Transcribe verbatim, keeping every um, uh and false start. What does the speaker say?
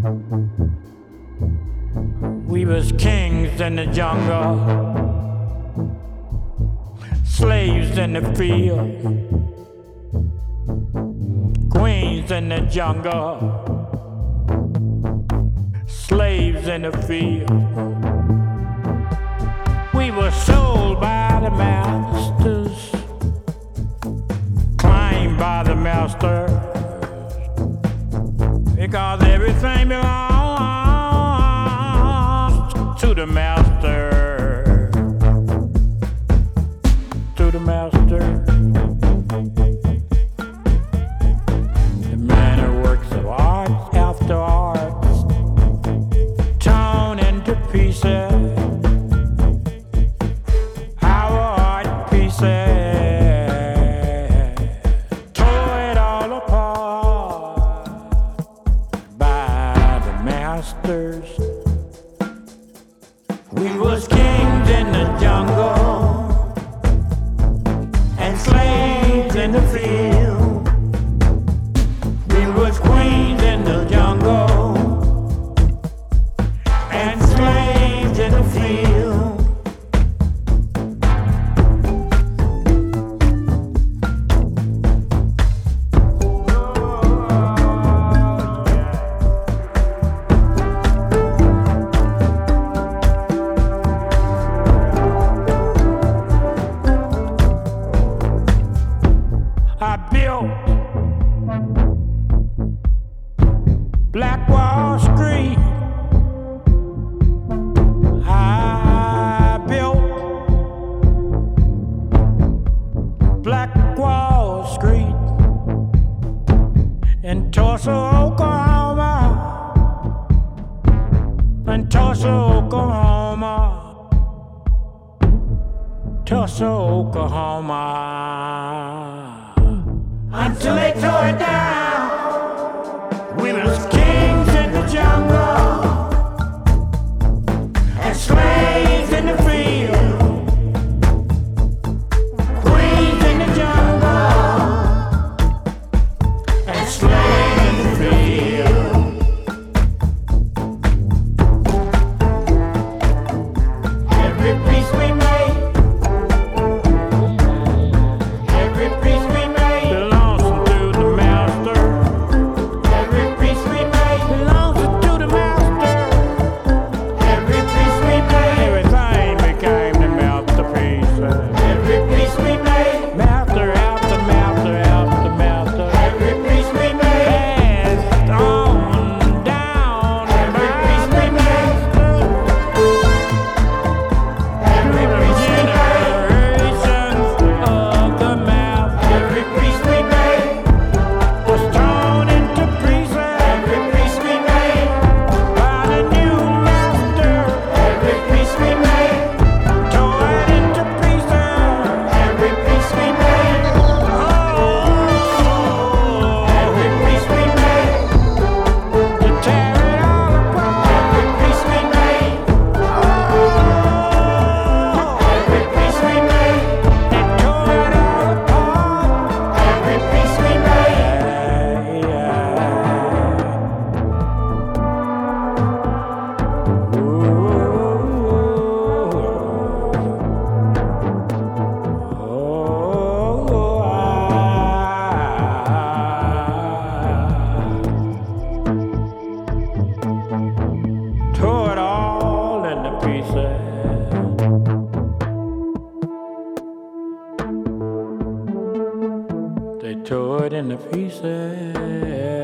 We was kings in the jungle, slaves in the field, queens in the jungle, slaves in the field. We were sold by the masters, claimed by the masters, because everything belongs to the master, to the master. The man who works of art after art, torn into pieces, our art pieces, tore it all apart by the masters. We was kings in the jungle and slaves in the field. We was queens in the jungle and slaves in the field. I built Black Wall Street. I built Black Wall Street in Tulsa, Oklahoma, in Tulsa, Oklahoma, Tulsa, Oklahoma. Until they tore it down. We was kings in the jungle and slaves in the field. Queens in the jungle and slaves in the field. Every piece we made, every piece we made. Tore it all into pieces. They tore it into pieces.